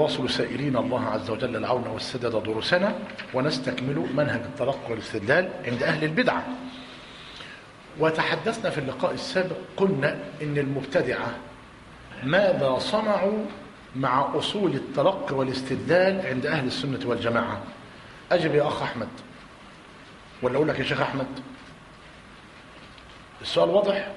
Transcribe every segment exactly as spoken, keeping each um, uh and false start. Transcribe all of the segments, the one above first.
واصل سائلين الله عز وجل العون والسداد دروسنا، ونستكمل منهج التلقي والاستدلال عند أهل البدعة. وتحدثنا في اللقاء السابق قلنا إن المبتدعة ماذا صنعوا مع أصول التلقي والاستدلال عند أهل السنة والجماعة. أجب يا أخ أحمد، ولا أقول لك يا شيخ أحمد؟ السؤال واضح؟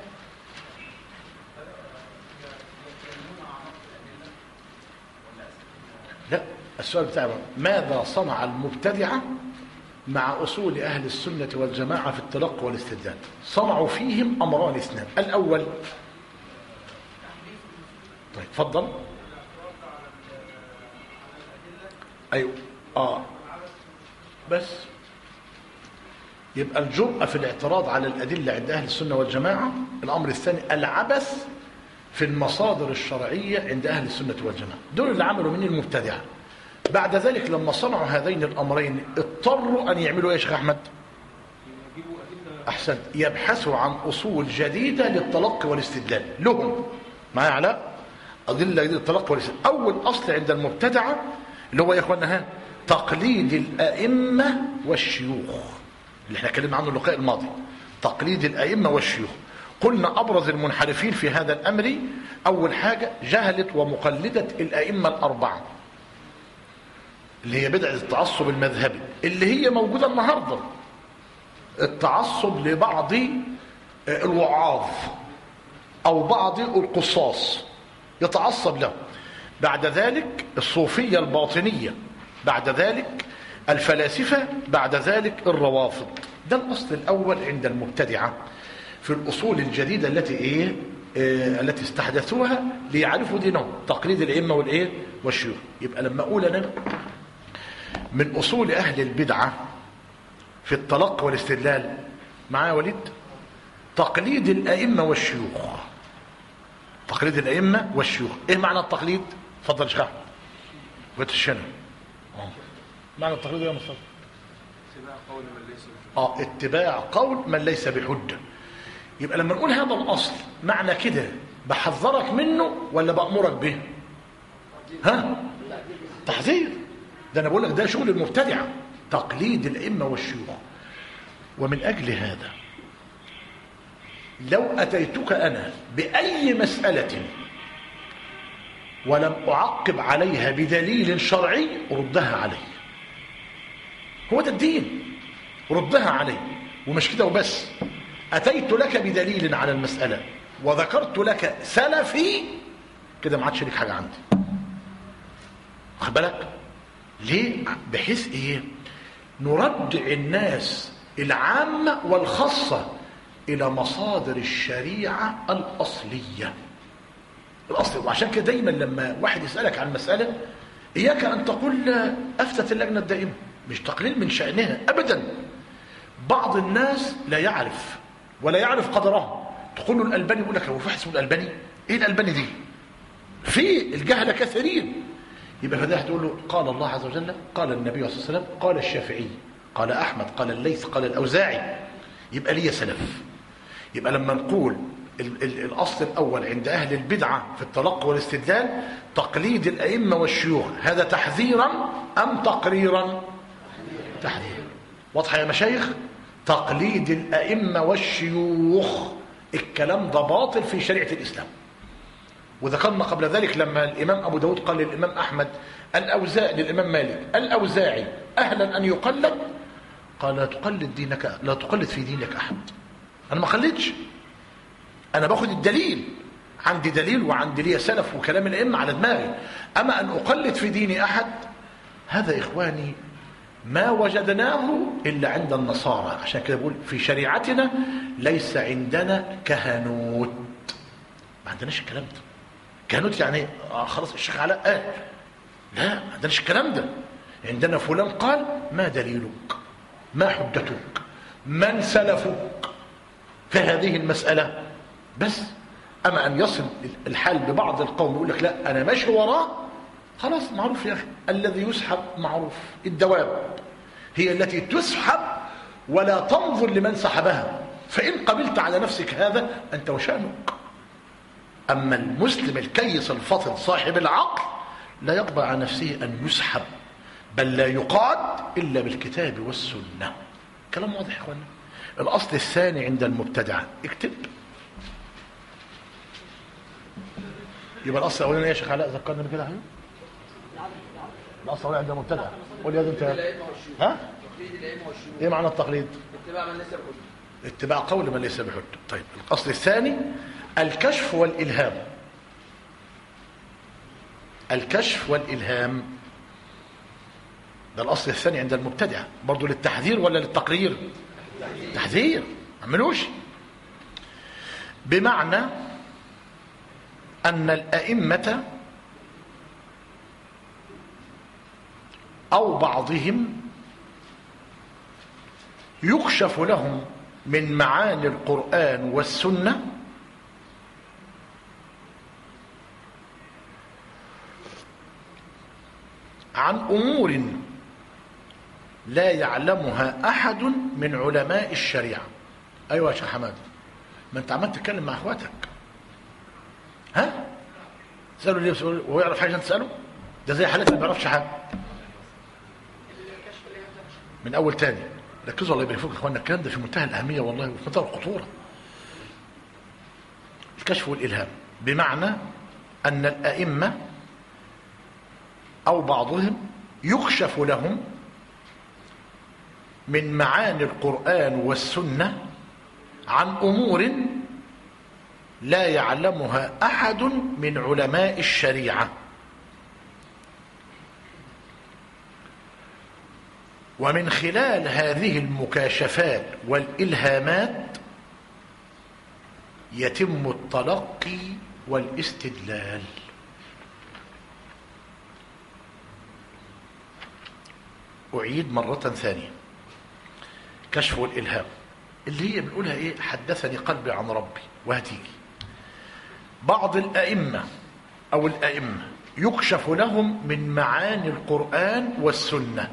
لا، السؤال بتاعه ماذا صنع المبتدعة مع أصول أهل السنة والجماعة في التلقي والاستدلال؟ صنعوا فيهم أمران اثنان. الأول، طيب تفضل. أيوه آه بس يبقى الجرأة في الاعتراض على الأدلة عند أهل السنة والجماعة. الأمر الثاني العبث في المصادر الشرعية عند أهل السنة والجماعة. دول اللي عملوا من المبتدعة. بعد ذلك لما صنعوا هذين الأمرين اضطروا أن يعملوا إيه يا شيخ أحمد؟ أحسن، يبحثوا عن أصول جديدة للتلقي والاستدلال لهم. معايا علاء؟ أدلة جديدة للتلقي والاستدلال. أول أصل عند المبتدعة اللي هو يا إخواننا ها تقليد الأئمة والشيوخ، اللي احنا اتكلمنا عنه اللقاء الماضي. تقليد الأئمة والشيوخ. قلنا أبرز المنحرفين في هذا الأمر أول حاجة جهلت ومقلدة الأئمة الأربعة، اللي هي بدعة التعصب المذهبي اللي هي موجودة النهاردة. التعصب لبعض الوعاظ أو بعض القصاص يتعصب له. بعد ذلك الصوفية الباطنية، بعد ذلك الفلاسفة، بعد ذلك الروافض. ده الأصل الأول عند المبتدعة في الأصول الجديدة التي إيه آه التي استحدثوها ليعرفوا دينهم، تقليد الأئمة والإيه والشيوخ. يبقى لما أقول أنا من أصول أهل البدعة في التلقي والاستدلال، معايا وليد؟ تقليد الأئمة والشيوخ. تقليد الأئمة والشيوخ. إيه معنى التقليد؟ تفضل شيخ أحمد. وتشنو معنى التقليد يا مصطفى؟ اتباع قول من ليس بحجة. اه اتباع قول من ليس بحجة. يبقى لما نقول هذا الأصل معنى كده بحذرك منه ولا بأمرك به؟ ها؟ تحذير. ده أنا بقول لك ده شغل المبتدعة، تقليد الأئمة والشيوخ. ومن أجل هذا لو أتيتك أنا بأي مسألة ولم أعقب عليها بدليل شرعي ردها علي. هو ده الدين، ردها علي. ومش كده وبس، أتيت لك بدليل على المسألة وذكرت لك سلفي، كده ما عادش لك حاجة عندي. واخد بالك؟ ليه؟ بحيث ايه؟ نرجع الناس العامة والخاصة إلى مصادر الشريعة الأصلية. الأصل. وعشان كده دايما لما واحد يسألك عن مسألة إياك أن تقول أفتت اللجنة الدائمة، مش تقليل من شأنها أبدا. بعض الناس لا يعرف ولا يعرف قدرها. تقول له الألباني، يقول لك هو في واحد اسمه الألباني؟ إيه الألباني دي؟ في الجهل كثيرين. يبقى فده هتقول له قال الله عز وجل، قال النبي صلى الله عليه وسلم، قال الشافعي، قال أحمد، قال الليث، قال الأوزاعي. يبقى ليه سلف. يبقى لما نقول ال ال الأصل الأول عند أهل البدعة في التلقي والاستدلال تقليد الأئمة والشيوخ، هذا تحذيرا أم تقريرا؟ تحذير. واضحة يا مشايخ؟ تقليد الأئمة والشيوخ. الكلام ده باطل في شريعة الإسلام. وذكرنا قبل ذلك لما الإمام أبو داود قال للإمام أحمد الأوزاعي، للإمام مالك الأوزاعي أهلا أن يقلد، قال لا تقلد دينك، لا تقلد في دينك أحد. أنا ما قلدش، أنا باخد الدليل، عندي دليل وعندي لي سلف وكلام الأئمة على دماغي. أما أن أقلد في دين أحد، هذا إخواني ما وجدناه إلا عند النصارى. عشان كده بقول في شريعتنا ليس عندنا كهنوت. ما عندناش الكلام ده. كهنوت يعني آه خلاص الشيخ علاء قال. لا، ما عندناش الكلام ده. عندنا فلان قال، ما دليلك؟ ما حجتك؟ من سلفك في هذه المسألة؟ بس. أما أن يصل الحال ببعض القوم يقول لك لا أنا ماشي وراه، خلاص معروف يا أخي. الذي يسحب معروف. الدواب هي التي تسحب ولا تنظر لمن سحبها، فإن قبلت على نفسك هذا أنت وشأنك. أما المسلم الكيس الفطن صاحب العقل لا يقبل على نفسه أن يسحب، بل لا يقاد إلا بالكتاب والسنة. كلام واضح يا اخوانا. الأصل الثاني عند المبتدعة، اكتب. يبقى الأصل الأولاني يا شيخ علاء ذكرنا بكده يا حبيبي. الأصل الأولاني عند المبتدعة. قول يا انت. ها؟ ايه معنى التقليد؟ اتباع من ليس بحجة. اتباع قول من ليس بحجة. طيب الأصل الثاني الكشف والإلهام. الكشف والإلهام ده الأصل الثاني عند المبتدعة، برضو للتحذير ولا للتقرير؟ تحذير، ما عملوش. بمعنى أن الأئمة أو بعضهم يكشف لهم من معاني القرآن والسنة عن أمور لا يعلمها أحد من علماء الشريعة. أيوة يا شيخ حماد، ما أنت عمال تتكلم مع أخواتك. ها؟ تسأله ليه وهو يعرف حاجة تسأله؟ ده زي حالات اللي ما بيعرفش حاجة. من أول تاني ركزوا الله يبارك فيكم يا إخواننا، الكلام ده في منتهى الأهمية والله وفي منتهى الخطورة. الكشف والإلهام بمعنى أن الأئمة أو بعضهم يكشف لهم من معاني القرآن والسنة عن أمور لا يعلمها أحد من علماء الشريعة، ومن خلال هذه المكاشفات والإلهامات يتم التلقي والاستدلال. أعيد مرة ثانية، كشف الإلهام اللي هي بنقولها إيه؟ حدثني قلبي عن ربي، وهتيجي بعض الأئمة أو الأئمة يكشف لهم من معاني القرآن والسنة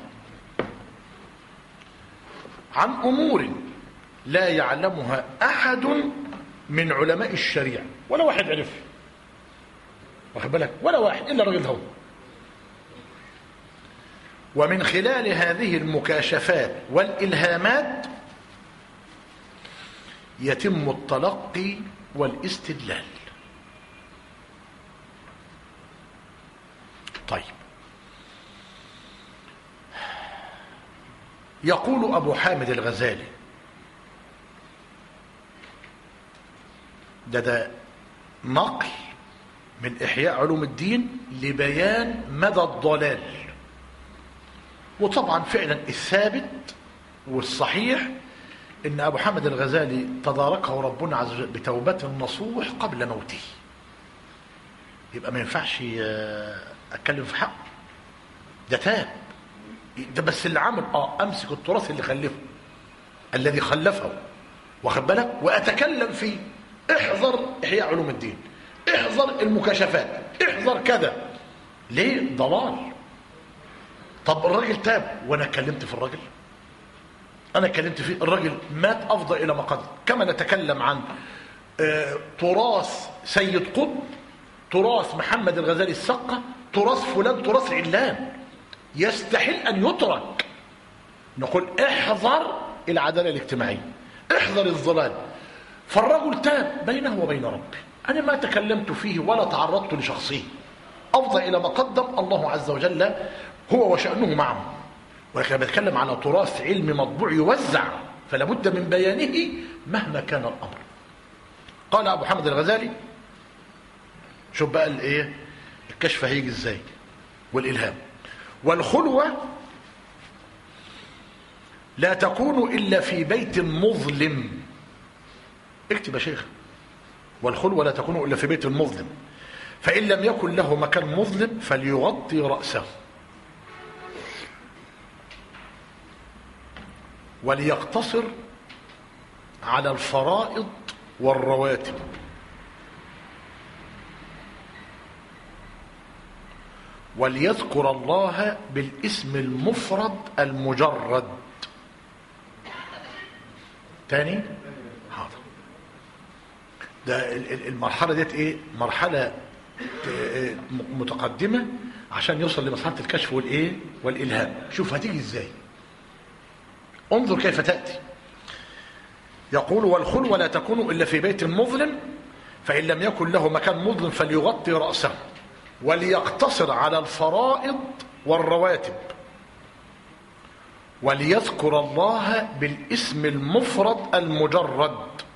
عن أمور لا يعلمها أحد من علماء الشريعة، ولا واحد عرف، واخد بالك؟ ولا واحد إلا الراجل هو. ومن خلال هذه المكاشفات والإلهامات يتم التلقي والاستدلال. طيب، يقول أبو حامد الغزالي، ده ده نقل من إحياء علوم الدين لبيان مدى الضلال. وطبعا فعلا الثابت والصحيح ان ابو حامد الغزالي تداركه ربنا عز وجل بتوبة نصوح قبل موته. يبقى ما ينفعش اتكلم في حقه، ده تاب. ده بس اللي عمل اه امسك التراث اللي خلفه الذي خلفه، واخد بالك، واتكلم فيه. احذر احياء علوم الدين، احذر المكاشفات، احذر كذا. ليه؟ ضلال. طب الراجل تاب وانا اتكلمت في الراجل؟ انا اتكلمت فيه، الراجل مات افضى الى ما قدم. كما نتكلم عن آه تراث سيد قطب، تراث محمد الغزالي السقة، تراث فلان، تراث علان، يستحيل ان يترك. نقول احذر العداله الاجتماعيه، احذر الظلال. فالرجل تاب بينه وبين ربه، انا ما تكلمت فيه ولا تعرضت لشخصيه، افضى الى ما قدم الله عز وجل هو وشأنه معه. ولكن بتكلم على تراث علمي مطبوع يوزع، فلا بد من بيانه مهما كان الامر. قال ابو حامد الغزالي، شوف بقى الايه الكشف هيجي ازاي والالهام. والخلوه لا تكون الا في بيت مظلم. اكتب يا شيخ، والخلوه لا تكون الا في بيت مظلم، فان لم يكن له مكان مظلم فليغطي راسه وليقتصر على الفرائض والرواتب، وليذكر الله بالاسم المفرد المجرد. تاني حاضر. ده المرحلة ديت ايه؟ مرحلة متقدمة عشان يوصل لمرحلة الكشف والايه والإلهام. شوف هتيجي ازاي، انظر كيف تأتي. يقول والخلوة لا تكون إلا في بيت مظلم، فإن لم يكن له مكان مظلم فليغطي رأسه وليقتصر على الفرائض والرواتب وليذكر الله بالاسم المفرد المجرد.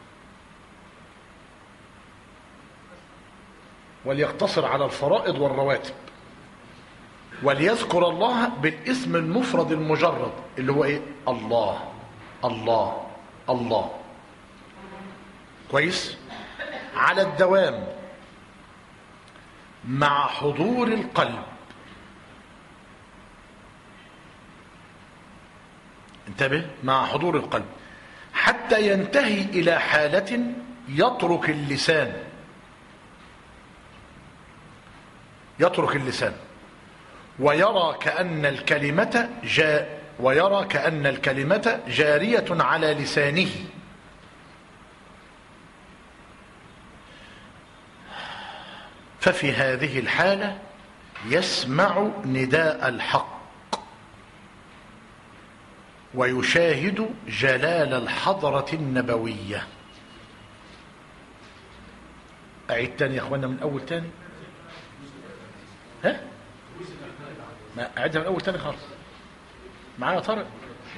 وليقتصر على الفرائض والرواتب وليذكر الله بالاسم المفرد المجرد اللي هو ايه؟ الله الله الله. كويس؟ على الدوام مع حضور القلب. انتبه، مع حضور القلب حتى ينتهي إلى حالة يترك اللسان يترك اللسان ويرى كأن الكلمة جاء ويرى كأن الكلمة جارية على لسانه. ففي هذه الحالة يسمع نداء الحق ويشاهد جلال الحضرة النبوية. أعيد تاني يا أخوانا من أول تاني. ها؟ ما أعيدها من أول تاني خالص. معايا طارق؟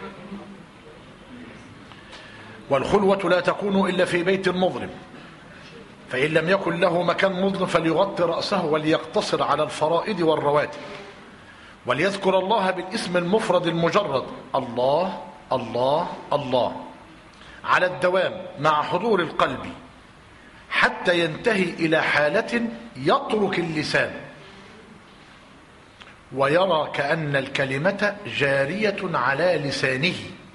والخلوة لا تكون إلا في بيت مظلم، فإن لم يكن له مكان مظلم فليغطي رأسه وليقتصر على الفرائض والرواتب وليذكر الله بالاسم المفرد المجرد الله الله الله على الدوام مع حضور القلب حتى ينتهي إلى حالة يترك اللسان ويرى كأن الكلمة جارية على لسانه.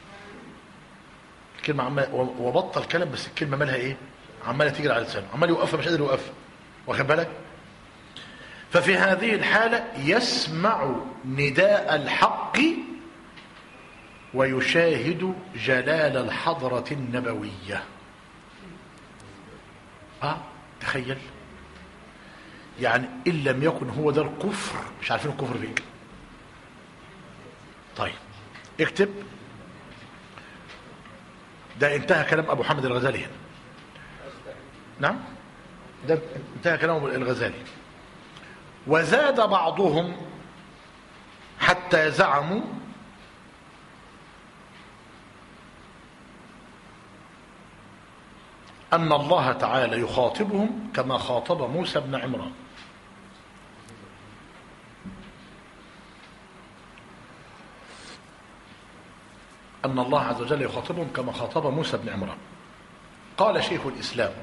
الكلمة عمال وبطل كلام بس الكلمة مالها ايه؟ عمالة تجري على لسانه، عمال يوقفها مش قادر يوقفها، واخد بالك؟ ففي هذه الحالة يسمع نداء الحق ويشاهد جلال الحضرة النبوية. اه تخيل، يعني إن لم يكن هو ده الكفر، مش عارفين الكفر فين. طيب اكتب، ده انتهى كلام أبو حامد الغزالي هنا. نعم، ده انتهى كلام الغزالي. وزاد بعضهم حتى زعموا أن الله تعالى يخاطبهم كما خاطب موسى بن عمران. أن الله عز وجل يخاطبهم كما خاطب موسى بن عمران. قال شيخ الإسلام،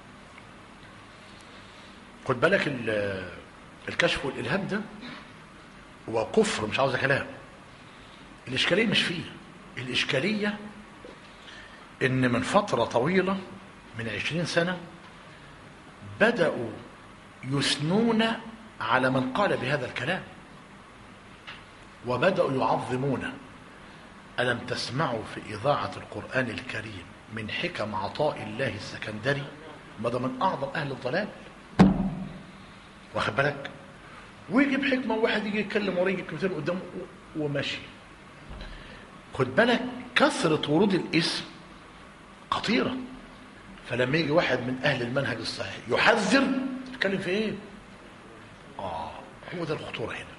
خد بالك الكشف والإلهام ده هو كفر، مش عاوز كلام. الإشكالية مش فيه، الإشكالية إن من فترة طويلة من عشرين سنة بدأوا يثنون على من قال بهذا الكلام وبدأوا يعظمونه. ألم تسمعوا في إذاعة القرآن الكريم من حكم عطاء الله السكندري؟ ماذا من أعظم أهل الضلال، واخد بالك؟ ويجيب حكمة واحد يجي يتكلم وراه يجيب كلمتين قدامه وماشي. خد بالك كثرة ورود الاسم خطيرة. فلما يجي واحد من أهل المنهج الصحيح يحذر، يتكلم في إيه؟ آه هو ده الخطورة هنا.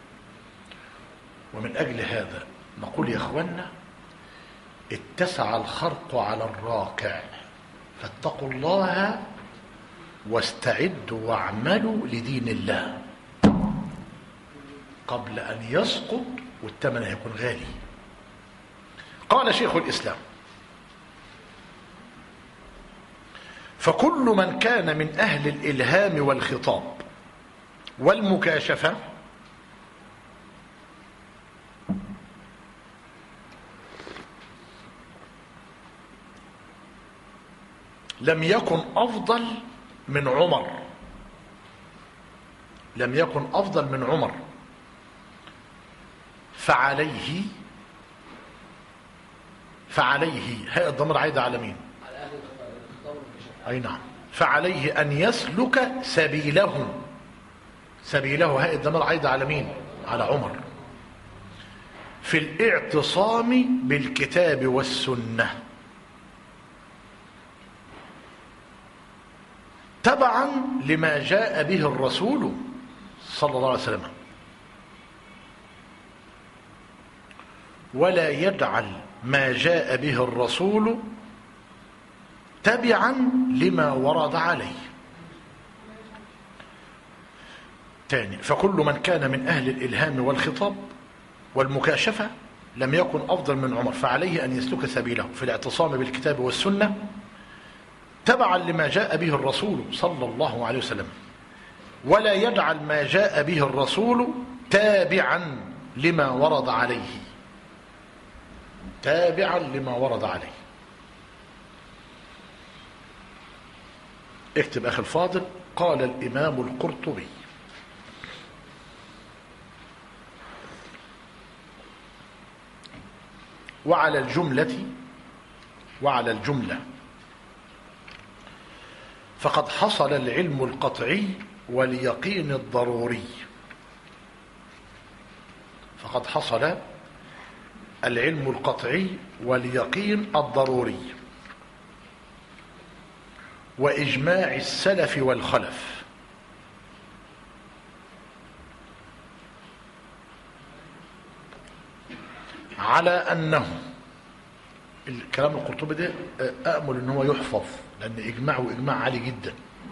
ومن أجل هذا نقول يا أخوانا اتسع الخرق على الراكع، فاتقوا الله واستعدوا واعملوا لدين الله قبل أن يسقط والثمن هيكون غالي. قال شيخ الإسلام: فكل من كان من أهل الإلهام والخطاب والمكاشفة لم يكن أفضل من عمر لم يكن أفضل من عمر فعليه فعليه هاء الضمير عايدة على مين؟ أي نعم. فعليه أن يسلك سبيلهم سبيله هاء الضمير عايد على مين؟ على عمر. في الاعتصام بالكتاب والسنة تبعا لما جاء به الرسول صلى الله عليه وسلم، ولا يجعل ما جاء به الرسول تبعا لما ورد عليه. تاني، فكل من كان من أهل الإلهام والخطاب والمكاشفة لم يكن أفضل من عمر، فعليه أن يسلك سبيله في الاعتصام بالكتاب والسنة تبعا لما جاء به الرسول صلى الله عليه وسلم، ولا يجعل ما جاء به الرسول تابعا لما ورد عليه، تابعا لما ورد عليه. اكتب أخي الفاضل. قال الإمام القرطبي: وعلى الجملة وعلى الجملة فقد حصل العلم القطعي واليقين الضروري فقد حصل العلم القطعي واليقين الضروري وإجماع السلف والخلف على أنه، الكلام القرطبي ده أأمل أنه يحفظ لأن إجماعه إجماع عالي جدا.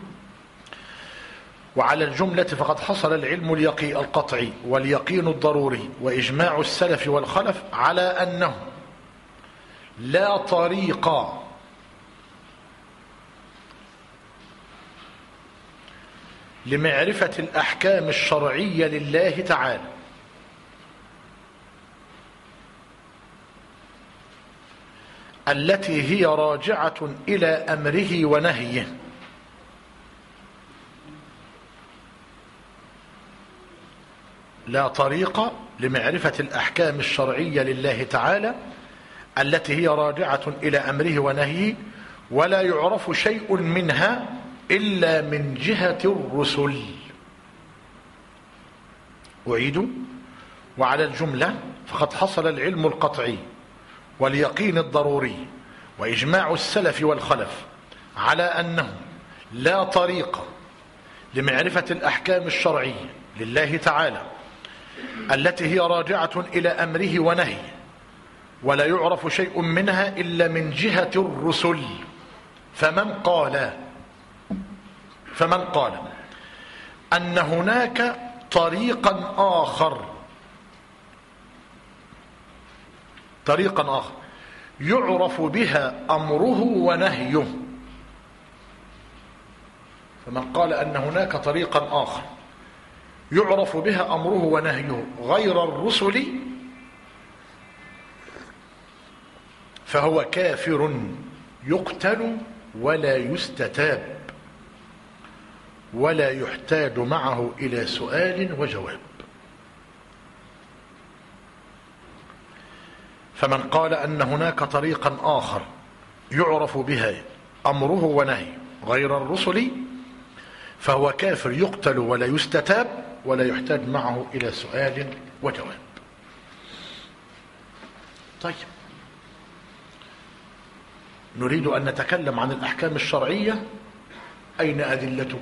وعلى الجملة فقد حصل العلم اليقين القطعي واليقين الضروري وإجماع السلف والخلف على أنه لا طريق لمعرفة الأحكام الشرعية لله تعالى التي هي راجعة إلى أمره ونهيه لا طريق لمعرفة الأحكام الشرعية لله تعالى التي هي راجعة إلى أمره ونهيه ولا يعرف شيء منها إلا من جهة الرسل. أعيد. وعلى الجملة فقد حصل العلم القطعي واليقين الضروري وإجماع السلف والخلف على أنه لا طريق لمعرفة الأحكام الشرعية لله تعالى التي هي راجعة إلى أمره ونهيه ولا يعرف شيء منها إلا من جهة الرسل. فمن قال فمن قال أن هناك طريقا آخر طريقا آخر يعرف بها أمره ونهيه فمن قال أن هناك طريقا آخر يعرف بها أمره ونهيه غير الرسل فهو كافر يقتل ولا يستتاب ولا يحتاج معه إلى سؤال وجواب. فمن قال أن هناك طريقا آخر يعرف بها أمره ونهيه غير الرسل فهو كافر يقتل ولا يستتاب ولا يحتاج معه إلى سؤال وجواب. طيب، نريد أن نتكلم عن الأحكام الشرعية. أين أدلتك؟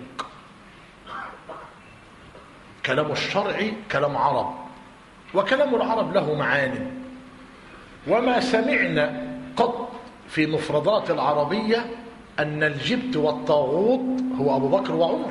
كلام الشرع كلام عرب، وكلام العرب له معاني، وما سمعنا قط في مفردات العربية أن الجبت والطاغوت هو أبو بكر وعمر.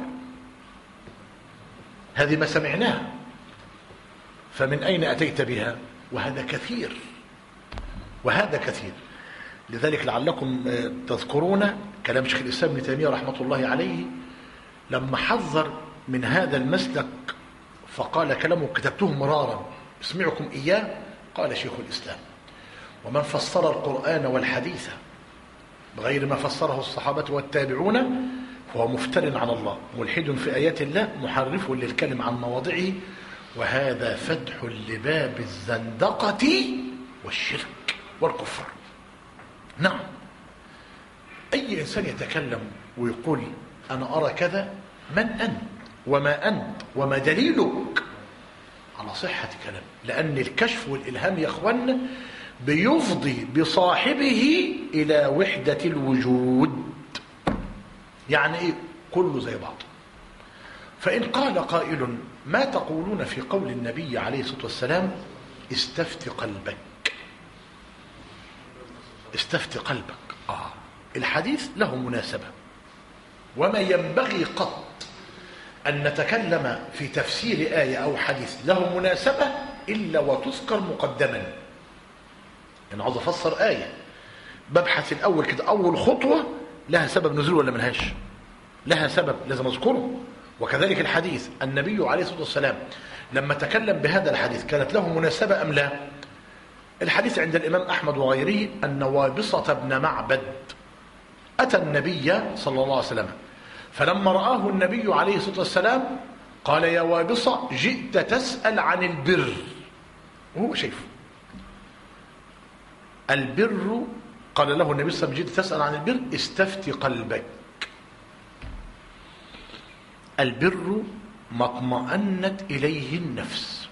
هذه ما سمعناها، فمن أين أتيت بها؟ وهذا كثير وهذا كثير. لذلك لعلكم تذكرون كلام شيخ الإسلام ابن تيمية رحمة الله عليه لما حذر من هذا المسلك فقال كلامه كتبته مرارا اسمعكم إياه. قال شيخ الإسلام: ومن فسر القرآن والحديث بغير ما فسره الصحابة والتابعون فهو مفتر على الله ملحد في آيات الله محرف للكلم عن مواضعه وهذا فتح لباب الزندقة والشرك والكفر. نعم، أي إنسان يتكلم ويقول أنا أرى كذا، من أنت وما أنت وما دليلك على صحة كلام. لأن الكشف والإلهام يا أخوانا بيفضي بصاحبه إلى وحدة الوجود. يعني إيه؟ كله زي بعض. فإن قال قائل ما تقولون في قول النبي عليه الصلاة والسلام استفت قلبك؟ استفت قلبك. آه الحديث له مناسبة، وما ينبغي قط أن نتكلم في تفسير آية أو حديث له مناسبة إلا وتذكر مقدما. أنا عاوز أفسر آية، ببحث الأول كده أول خطوة لها سبب نزول ولا ملهاش؟ لها سبب لازم أذكره. وكذلك الحديث، النبي عليه الصلاة والسلام لما تكلم بهذا الحديث كانت له مناسبة أم لا؟ الحديث عند الإمام أحمد وغيره أن وابصة بن معبد أتى النبي صلى الله عليه وسلم، فلما رآه النبي عليه الصلاة والسلام قال يا وابصة جئت تسأل عن البر. وهو شايفه البر، قال له النبي صلى الله عليه وسلم جئت تسأل عن البر استفت قلبك. البر ما اطمأنت إليه النفس،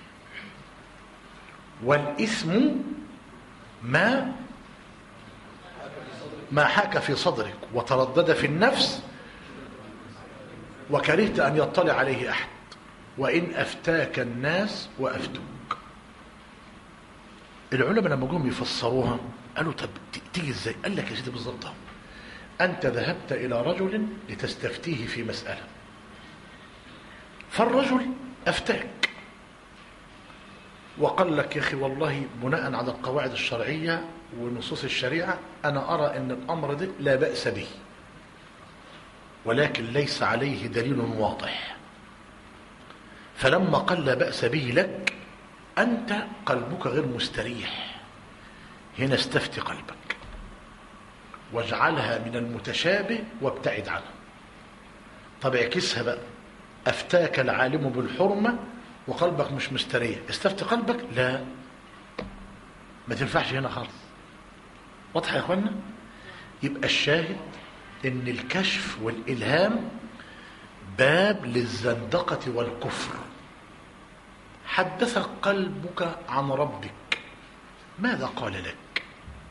والإثم ما ما حاك في صدرك وتردد في النفس وكرهت أن يطلع عليه أحد، وإن أفتاك الناس وأفتوك. العلماء لما جم يفسروها قالوا طب تيجي ازاي؟ قال لك يا سيدي بالظبط، أنت ذهبت إلى رجل لتستفتيه في مسألة، فالرجل أفتاك وقال لك يا أخي والله بناء على القواعد الشرعية ونصوص الشريعة أنا أرى أن الأمر ده لا بأس به، ولكن ليس عليه دليل واضح. فلما قال لا بأس به لك أنت قلبك غير مستريح، هنا استفت قلبك واجعلها من المتشابه وابتعد عنه. طب اعكسها بقى، أفتاك العالم بالحرمة وقلبك مش مستريح، استفت قلبك؟ لا، ما تنفعش هنا خالص. واضح يا اخوانا؟ يبقى الشاهد ان الكشف والإلهام باب للزندقة والكفر. حدثك قلبك عن ربك، ماذا قال لك؟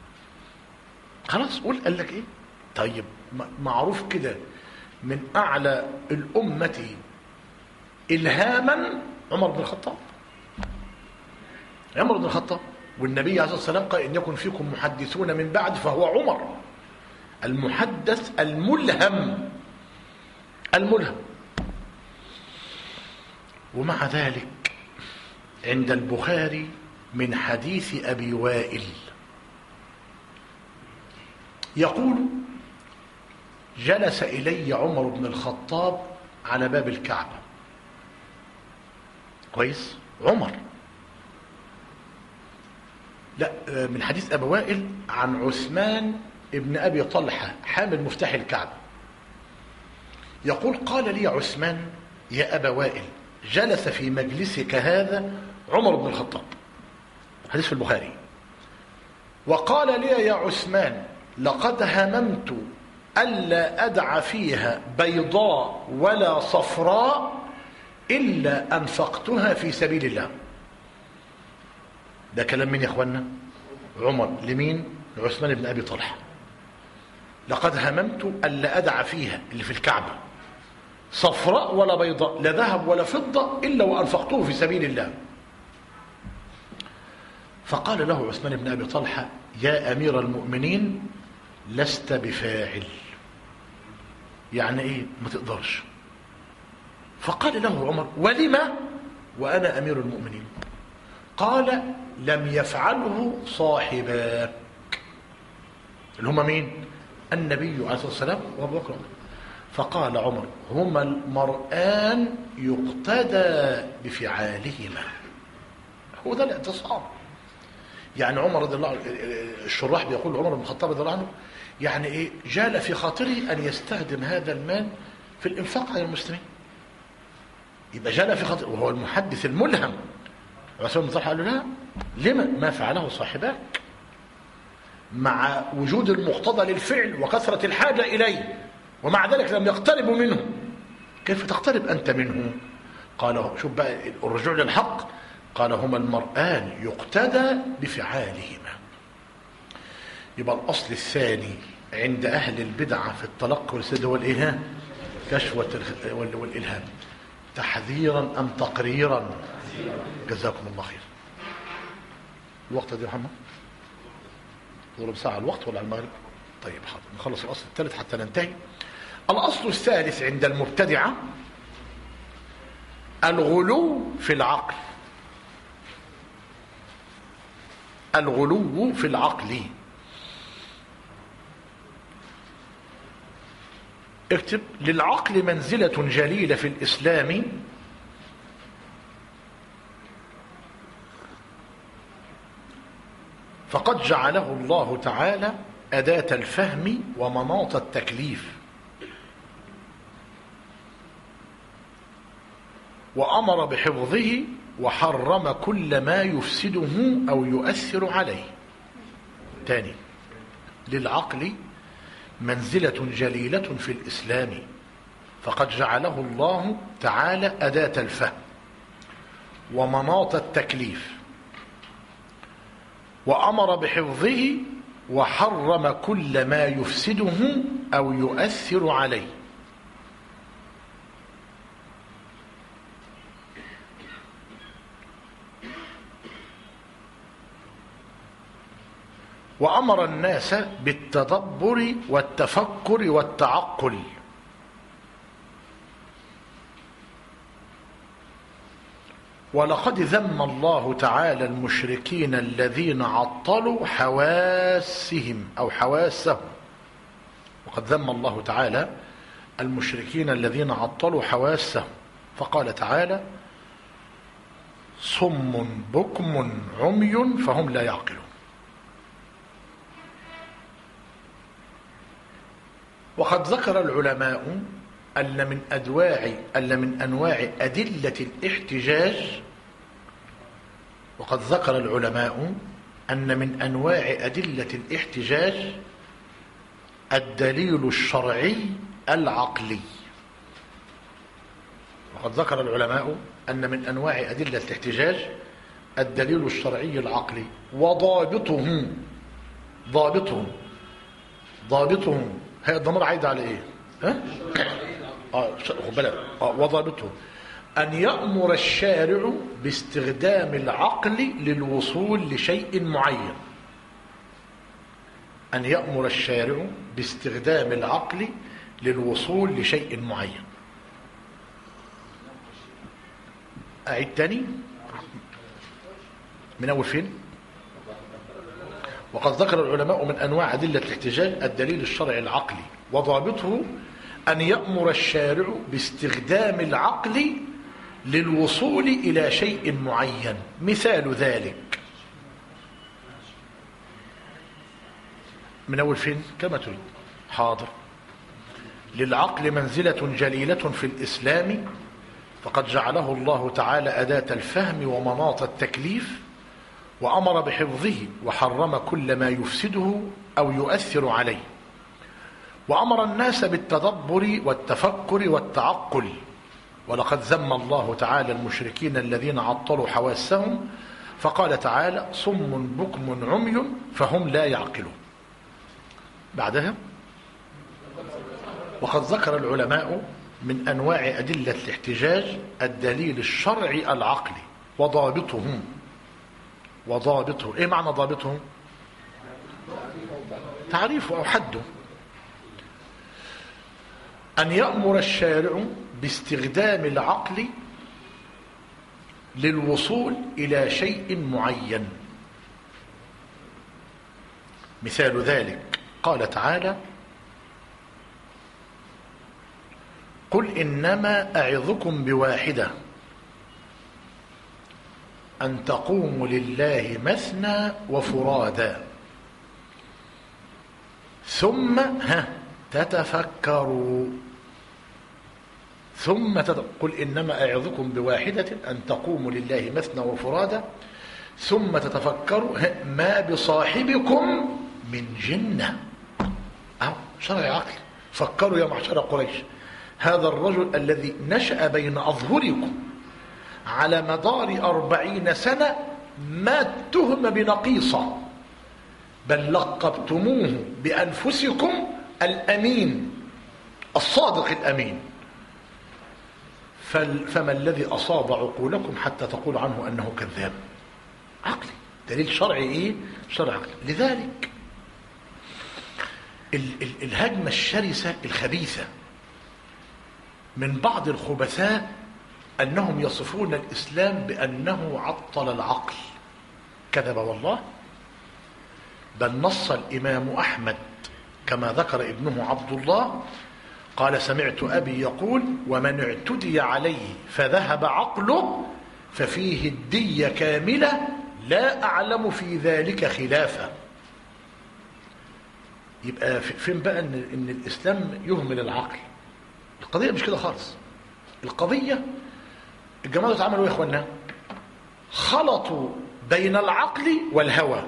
خلاص قول قال لك ايه؟ طيب معروف كده من اعلى الامة الهاما عمر بن الخطاب. عمر بن الخطاب، والنبي عليه الصلاة والسلام قال إن يكن فيكم محدثون من بعد فهو عمر، المحدث الملهم الملهم. ومع ذلك عند البخاري من حديث أبي وائل يقول جلس إلي عمر بن الخطاب على باب الكعبة. كويس؟ عمر، لا، من حديث أبي وائل عن عثمان ابن أبي طلحة حامل مفتاح الكعبة، يقول قال لي عثمان يا أبا وائل جلس في مجلسك هذا عمر بن الخطاب، حديث في البخاري، وقال لي يا عثمان لقد هممت ألا أدع فيها بيضاء ولا صفراء إلا أنفقتها في سبيل الله. ده كلام مين يا اخوانا؟ عمر لمين؟ لعثمان بن ابي طلحه. لقد هممت الا ادع فيها اللي في الكعبه صفراء ولا بيضاء، لا ذهب ولا فضه الا وانفقته في سبيل الله. فقال له عثمان بن ابي طلحه يا امير المؤمنين لست بفاعل. يعني ايه؟ ما تقدرش. فقال له عمر ولما وانا امير المؤمنين؟ قال لم يفعله صاحباك، اللي هما مين؟ النبي عليه الصلاة والسلام وابو بكر. فقال عمر هما المرآن يقتدى بفعالهما. هو ده الاعتصام. يعني عمر رضي الله عنه، الشراح بيقول عمر بن الخطاب رضي الله عنه يعني ايه؟ جال في خاطره ان يستخدم هذا المال في الانفاق على المسلمين. يبقى جال في خاطره وهو المحدث الملهم. عثمان بن طلحة قال له لا، لما ما فعله صاحباك مع وجود المقتضى للفعل وكثرة الحاجة إليه، ومع ذلك لم يقتربوا منه. كيف تقترب أنت منه؟ قال شوف بقى الرجوع للحق، قال هما المرآن يقتدى بفعالهما. يبقى الأصل الثاني عند أهل البدعة في التلقي والسد هو الإيه؟ كشف والإلهام. تحذيرا أم تقريرا؟ جزاكم الله خير. الوقت دي يا محمد ضرب ساعة الوقت ولا على المغرب؟ طيب حاضر نخلص الأصل الثالث حتى ننتهي. الأصل الثالث عند المبتدعة الغلو في العقل. الغلو في العقل. اكتب: للعقل منزلة جليلة في الإسلام فقد جعله الله تعالى أداة الفهم ومناط التكليف، وأمر بحفظه وحرم كل ما يفسده أو يؤثر عليه. تاني: للعقل منزلة جليلة في الإسلام فقد جعله الله تعالى أداة الفهم ومناط التكليف، وأمر بحفظه وحرم كل ما يفسده أو يؤثر عليه. وأمر الناس بالتدبر والتفكر والتعقل، ولقد ذم الله تعالى المشركين الذين عطلوا حواسهم أو حواسهم. وقد ذم الله تعالى المشركين الذين عطلوا حواسهم، فقال تعالى: صم بكم عمي فهم لا يعقلون. وقد ذكر العلماء أن من أدواع أن من أنواع أدلة الاحتجاج وقد ذكر العلماء أن من أنواع أدلة الاحتجاج الدليل الشرعي العقلي. وقد ذكر العلماء أن من أنواع أدلة الاحتجاج الدليل الشرعي العقلي، وضابطه ضابطه ضابطه هي الضمير عايد على ايه؟ ها؟ اه خد بالك. اه وضابطه ان يأمر الشارع باستخدام العقل للوصول لشيء معين. ان يأمر الشارع باستخدام العقل للوصول لشيء معين. اعيد تاني من اول فين؟ وقد ذكر العلماء من أنواع أدلة الاحتجاج الدليل الشرعي العقلي، وضابطه أن يأمر الشارع باستخدام العقل للوصول إلى شيء معين. مثال ذلك من أول فين؟ كما تريد. حاضر. للعقل منزلة جليلة في الإسلام فقد جعله الله تعالى أداة الفهم ومناط التكليف، وأمر بحفظه وحرم كل ما يفسده أو يؤثر عليه، وأمر الناس بالتدبر والتفكر والتعقل. ولقد ذم الله تعالى المشركين الذين عطلوا حواسهم، فقال تعالى: صم بكم عمي فهم لا يعقلون. بعدها: وقد ذكر العلماء من أنواع أدلة الاحتجاج الدليل الشرعي العقلي، وضابطه وضابطه ايه معنى ضابطه؟ تعريفه او حده. ان يأمر الشارع باستخدام العقل للوصول الى شيء معين. مثال ذلك قال تعالى: قل انما اعظكم بواحده أن تقوموا لله مثنى وفرادا ثم ها تتفكروا ثم تت... قل إنما أعظكم بواحدة أن تقوموا لله مثنى وفرادا ثم تتفكروا ما بصاحبكم من جنة. أو شرع عقل. فكروا يا معشر قريش هذا الرجل الذي نشأ بين أظهركم على مدار أربعين سنة ما اتهم بنقيصة، بل لقبتموه بأنفسكم الأمين الصادق الأمين. فما الذي أصاب عقولكم حتى تقول عنه أنه كذاب؟ عقلي، دليل شرعي إيه؟ شرع عقلي. لذلك ال ال الهجمة الشرسة الخبيثة من بعض الخبثاء أنهم يصفون الإسلام بأنه عطل العقل. كذب والله، بل نص الإمام أحمد كما ذكر ابنه عبد الله قال: سمعت أبي يقول: ومن اعتدي عليه فذهب عقله ففيه الدية كاملة لا أعلم في ذلك خلافا. يبقى فين بقى إن, إن الإسلام يهمل العقل؟ القضية مش كده خالص. القضية الجماعة اتعملوا يا إخوانا، خلطوا بين العقل والهوى،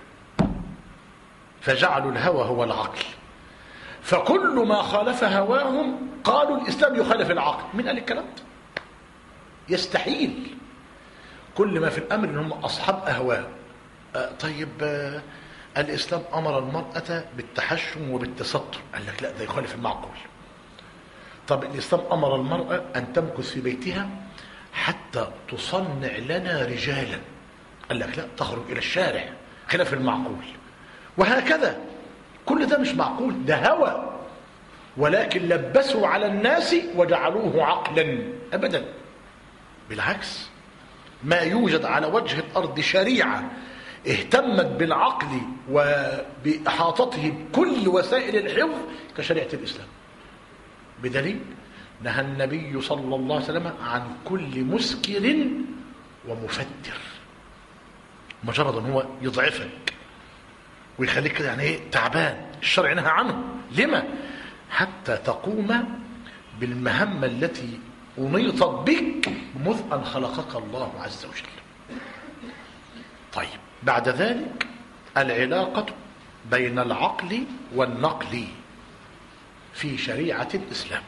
فجعلوا الهوى هو العقل، فكل ما خالف هواهم قالوا الإسلام يخالف العقل. من قال الكلام ده؟ يستحيل. كل ما في الأمر إنهم أصحاب أهواء. آه طيب آه الإسلام أمر المرأة بالتحشم وبالتستر، قال لك لا، ده يخالف المعقول. طب الإسلام أمر المرأة أن تمكث في بيتها حتى تصنع لنا رجالا، قال لك لا، تخرج إلى الشارع، خلاف المعقول. وهكذا كل ده مش معقول، ده هوى، ولكن لبسوا على الناس وجعلوه عقلا. أبدا، بالعكس، ما يوجد على وجه الأرض شريعة اهتمت بالعقل وبإحاطته بكل وسائل الحفظ كشريعة الإسلام. بدليل نهى النبي صلى الله عليه وسلم عن كل مسكر ومفتر، مجرد ان هو يضعفك ويخليك كده يعني ايه تعبان. الشرع نهى عنه. لما؟ حتى تقوم بالمهمة التي أنيطت بك منذ أن خلقك الله عز وجل. طيب، بعد ذلك العلاقة بين العقل والنقل في شريعة الإسلام.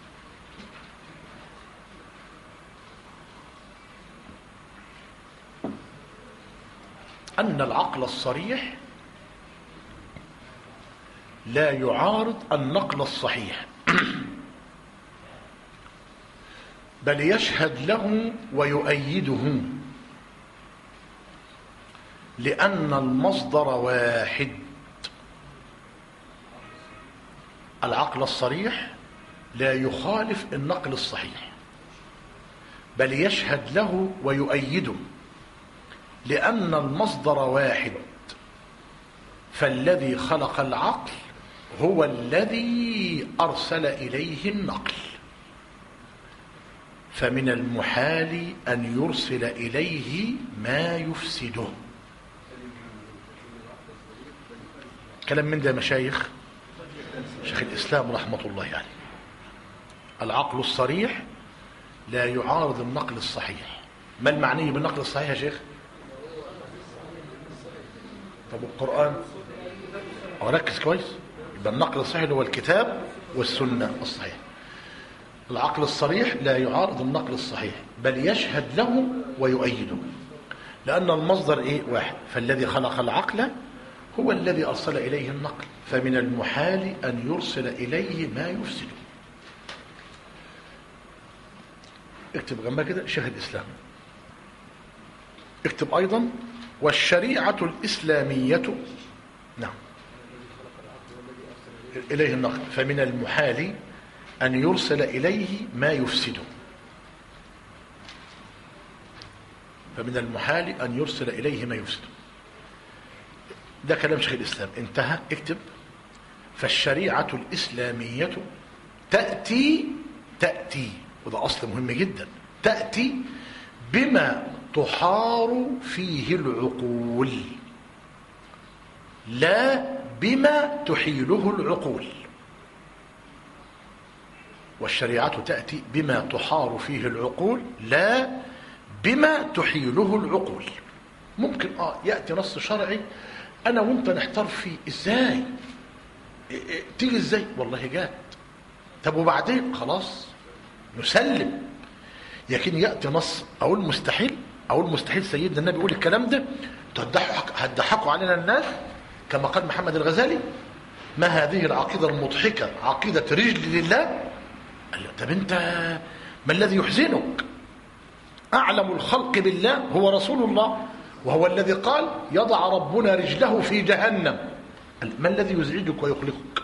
أن العقل الصريح لا يعارض النقل الصحيح، بل يشهد له ويؤيده، لأن المصدر واحد. العقل الصريح لا يخالف النقل الصحيح، بل يشهد له ويؤيده، لأن المصدر واحد. فالذي خلق العقل هو الذي أرسل إليه النقل، فمن المحال أن يرسل إليه ما يفسده. كلام من ده مشايخ شيخ الإسلام رحمة الله عليه. العقل الصريح لا يعارض النقل الصحيح. ما المعني بالنقل الصحيح يا شيخ؟ طب القرآن وركز كويس، يبقى النقل الصحيح هو الكتاب والسنة الصحيح. العقل الصريح لا يعارض النقل الصحيح، بل يشهد له ويؤيده، لأن المصدر إيه؟ واحد. فالذي خلق العقل هو الذي أرسل إليه النقل، فمن المحال أن يرسل إليه ما يفسده. اكتب جنبها كده شيخ الإسلام. اكتب أيضا: والشريعة الإسلامية نعم إليه النقل، فمن المحال أن يرسل إليه ما يفسده. فمن المحال أن يرسل إليه ما يفسده. ده كلام شيخ الإسلام، انتهى. اكتب: فالشريعة الإسلامية تأتي تأتي وده أصل مهم جدا، تأتي بما تحار فيه العقول، لا بما تحيله العقول. والشريعة تأتي بما تحار فيه العقول لا بما تحيله العقول. ممكن آه يأتي نص شرعي أنا وأنت نحتار فيه، إزاي؟ تيجي إزاي؟ والله جات. طب وبعدين خلاص نسلم. لكن يأتي نص أقول مستحيل، أقول مستحيل سيدنا النبي يقول الكلام ده، هتضحكوا علينا الناس كما قال محمد الغزالي: ما هذه العقيدة المضحكة عقيدة رجل لله؟ قال له طب انت ما الذي يحزنك؟ أعلم الخلق بالله هو رسول الله، وهو الذي قال: يضع ربنا رجله في جهنم. قال ما الذي يزعجك ويقلقك؟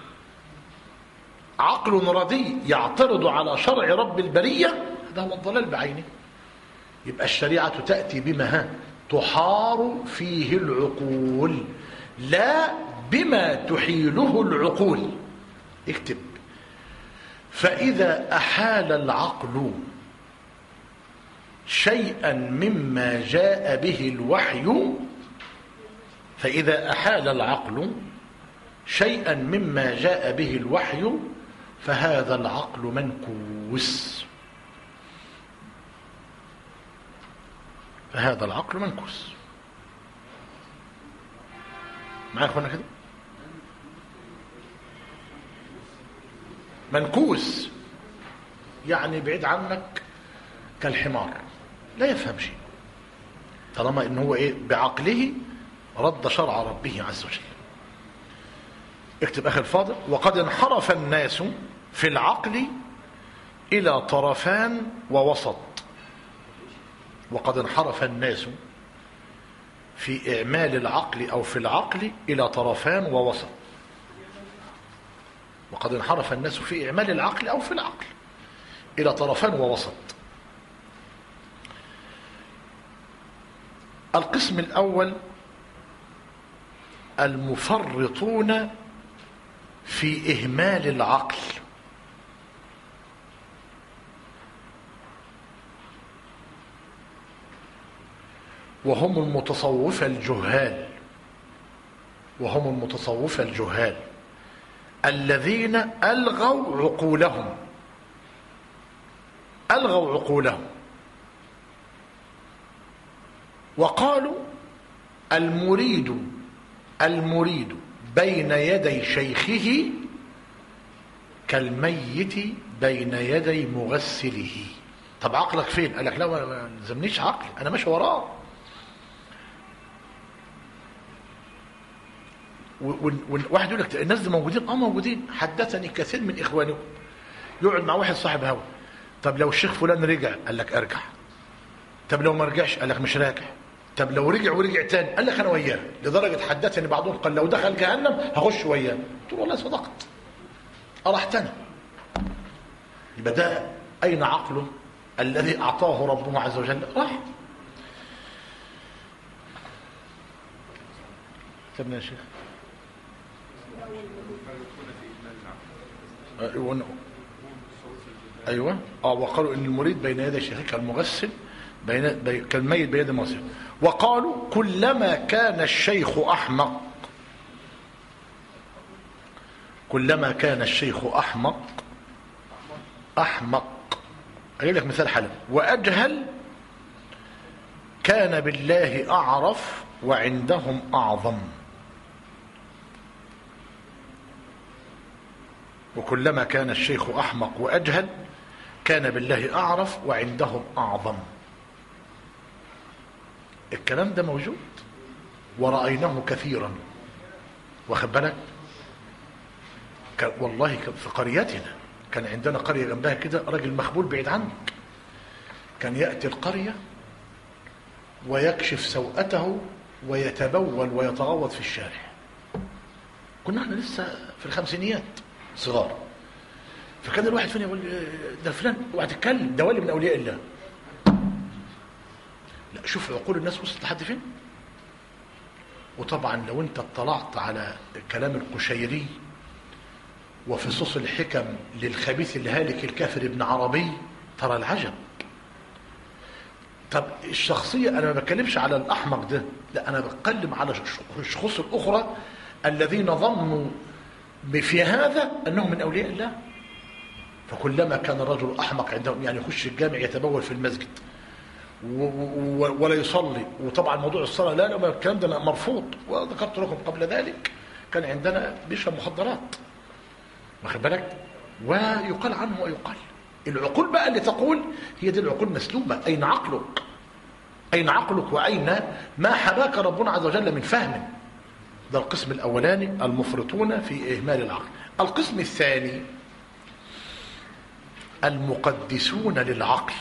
عقل ردي يعترض على شرع رب البرية، هذا هو الضلال بعينه. يبقى الشريعة تأتي بما ها تحار فيه العقول، لا بما تحيله العقول. اكتب: فإذا أحال العقل شيئا مما جاء به الوحي، فإذا أحال العقل شيئا مما جاء به الوحي فهذا العقل منكوس. فهذا العقل منكوس. معايا يا اخوانا كده؟ منكوس يعني بعيد عنك كالحمار، لا يفهم شيء طالما انه هو ايه بعقله رد شرع ربه عز وجل. اكتب اخي الفاضل: وقد انحرف الناس في العقل الى طرفان ووسط. وقد انحرف الناس في اعمال العقل او في العقل الى طرفان ووسط. وقد انحرف الناس في اعمال العقل او في العقل الى طرفان ووسط. القسم الاول المفرطون في إهمال العقل، وهم المتصوفة الجهال وهم المتصوفة الجهال الذين ألغوا عقولهم ألغوا عقولهم وقالوا: المريد المريد بين يدي شيخه كالميت بين يدي مغسله. طب عقلك فين؟ قال لك لا ما لزمنيش عقل، انا ماشي وراه. وواحد يقول لك الناس دي موجودين، اه موجودين. حدثني كثير من اخوانكم يقعد مع واحد صاحب هوا: طب لو الشيخ فلان رجع، قال لك ارجع. طب لو ما رجعش، قال لك مش راجع. طب لو رجع ورجع تاني، قال لك انا وياه. لدرجه حدثني بعضهم قال لو دخل جهنم هخش وياه. قلت له والله صدقت، ارحتني. يبقى ده اين عقله الذي اعطاه ربه عز وجل؟ راح. سيبنا يا شيخ. ايوه اه وقالوا ان المريد بين يدي شيخه كالمغسل بين بي... كالميت بين يدي المغسل. وقالوا كلما كان الشيخ احمق كلما كان الشيخ احمق احمق اجيب لك مثال حلو: واجهل كان بالله اعرف وعندهم اعظم. وكلما كان الشيخ احمق واجهل كان بالله اعرف وعندهم اعظم. الكلام ده موجود ورأيناه كثيرا، واخد بالك؟ والله في قريتنا كان عندنا قرية جنبها كده راجل مخبول بعيد عنك، كان يأتي القرية ويكشف سوءته ويتبول ويتغوط في الشارع. كنا احنا لسه في الخمسينيات صغار، فكان الواحد فينا يقول ده فلان اوعى تتكلم، ده ولي من اولياء الله. لا شوف عقول الناس وصلت لحد فين. وطبعا لو انت اطلعت على كلام القشيري وفصوص الحكم للخبيث الهالك الكافر ابن عربي ترى العجب. طب الشخصية انا ما بتكلمش على الاحمق ده، لا انا بتكلم على الشخوص الاخرى الذين ظنوا في هذا انهم من اولياء الله. فكلما كان الرجل احمق عندهم يعني يخش الجامع يتبول في المسجد ولا يصلي. وطبعا موضوع الصلاه لا لا الكلام ده مرفوض. وذكرت لكم قبل ذلك كان عندنا بيشرب مخدرات، واخد بالك؟ ويقال عنه ويقال. العقول بقى اللي تقول هي دي العقول مسلوبة. أين عقلك؟ أين عقلك وأين ما حباك ربنا عز وجل من فهم؟ ده القسم الأولاني، المفرطون في إهمال العقل. القسم الثاني المقدسون للعقل،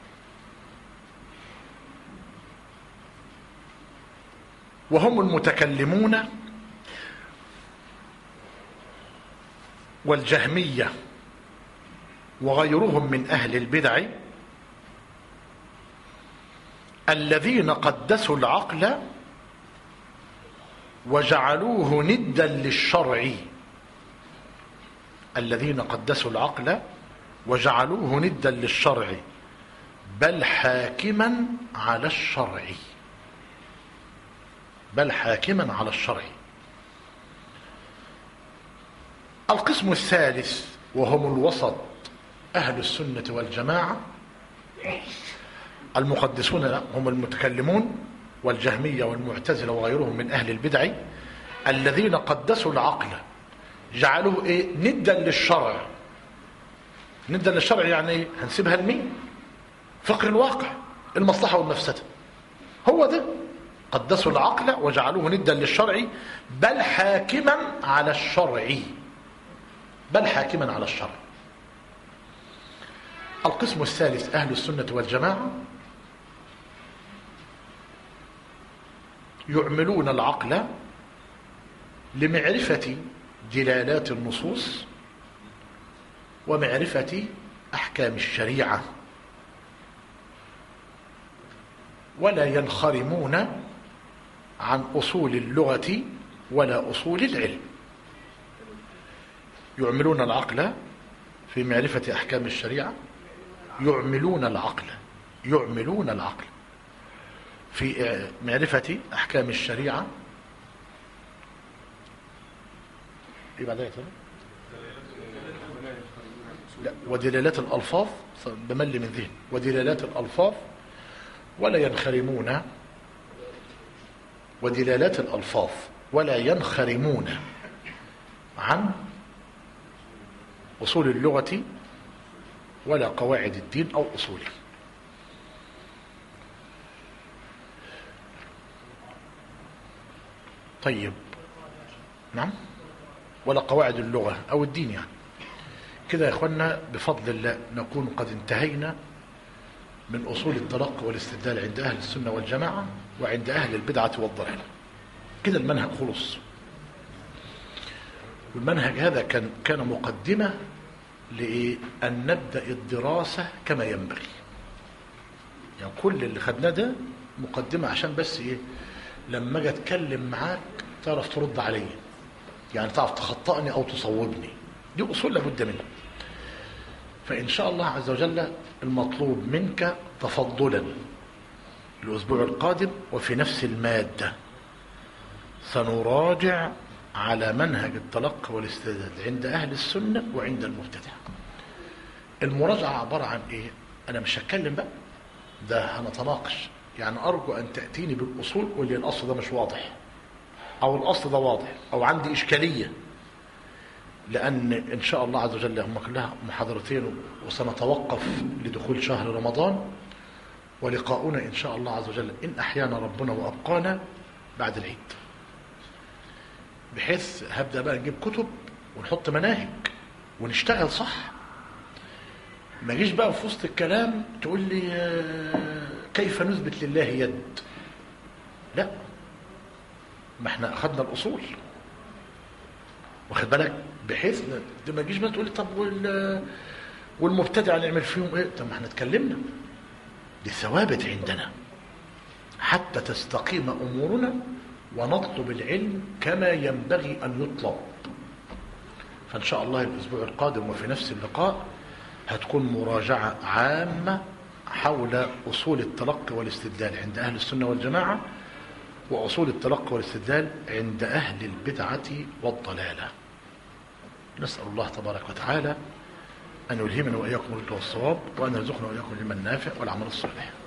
وهم المتكلمون والجهمية وغيرهم من أهل البدع الذين قدسوا العقل وجعلوه ندا للشرع. الذين قدسوا العقل وجعلوه ندا للشرع بل حاكما على الشرع، بل حاكما على الشرع. القسم الثالث وهم الوسط أهل السنة والجماعة، المقدسون هم المتكلمون والجهمية والمعتزلة وغيرهم من أهل البدع الذين قدسوا العقل جعلوه إيه؟ ندا للشرع. ندا للشرع يعني إيه؟ هنسيبها لمين؟ فقه الواقع، المصلحة والمفسدة. هو ده قدسوا العقل وجعلوه ندا للشرع بل حاكما على الشرع، بل حاكما على الشرع. القسم الثالث أهل السنة والجماعة يعملون العقل لمعرفة دلالات النصوص ومعرفة أحكام الشريعة، ولا ينخرمون عن أصول اللغة ولا أصول العلم. يعملون العقل في معرفة أحكام الشريعة، يعملون العقل يعملون العقل في معرفة أحكام الشريعة. إيه بعدها؟ لا، ودلالات الألفاظ، بمل من ذهن، ودلالات الألفاظ ولا ينخرمون، ودلالات الألفاظ ولا ينخرمون عن أصول اللغة ولا قواعد الدين أو أصوله. طيب، نعم، ولا قواعد اللغة أو الدين. يعني كده يا إخوانا بفضل الله نكون قد انتهينا من أصول التلقي والاستدلال عند أهل السنة والجماعة وعند أهل البدعة والضلال. كده المنهج خلص. والمنهج هذا كان كان مقدمة لأن نبدأ الدراسة كما ينبغي. يعني كل اللي خدناه ده مقدمة عشان بس إيه، لما أجي أتكلم معاك تعرف ترد علي، يعني تعرف تخطئني أو تصوبني. دي أصول لابد منها. فإن شاء الله عز وجل المطلوب منك تفضلا الأسبوع القادم وفي نفس المادة سنراجع على منهج التلقي والاستدلال عند أهل السنة وعند المبتدع. المراجعة عبارة عن إيه؟ أنا مش هتكلم بقى، ده هنتناقش. يعني أرجو أن تأتيني بالأصول واللي الأصل ده مش واضح أو الأصل ده واضح أو عندي إشكالية، لأن إن شاء الله عز وجل هم كلها محاضرتين وسنتوقف لدخول شهر رمضان، ولقاؤنا إن شاء الله عز وجل إن أحيانا ربنا وأبقانا بعد العيد، بحيث هبدأ بقى نجيب كتب ونحط مناهج ونشتغل صح. ما جيش بقى في وسط الكلام تقول لي كيف نثبت لله يد. لا، ما احنا أخذنا الأصول، واخد بالك، بحيث ما تجيش بقى تقول لي طب والمبتدع نعمل فيهم ايه؟ طب ما احنا اتكلمنا، دي ثوابت عندنا حتى تستقيم امورنا ونطلب العلم كما ينبغي ان يطلب. فان شاء الله الاسبوع القادم وفي نفس اللقاء هتكون مراجعة عامة حول اصول التلقي والاستدلال عند اهل السنة والجماعة وأصول التلقي والاستدلال عند أهل البدعة والضلالة. نسأل الله تبارك وتعالى أن يلهمنا وإياكم الرشد والصواب، وأن يرزقنا وإياكم العلم النافع والعمل الصالح.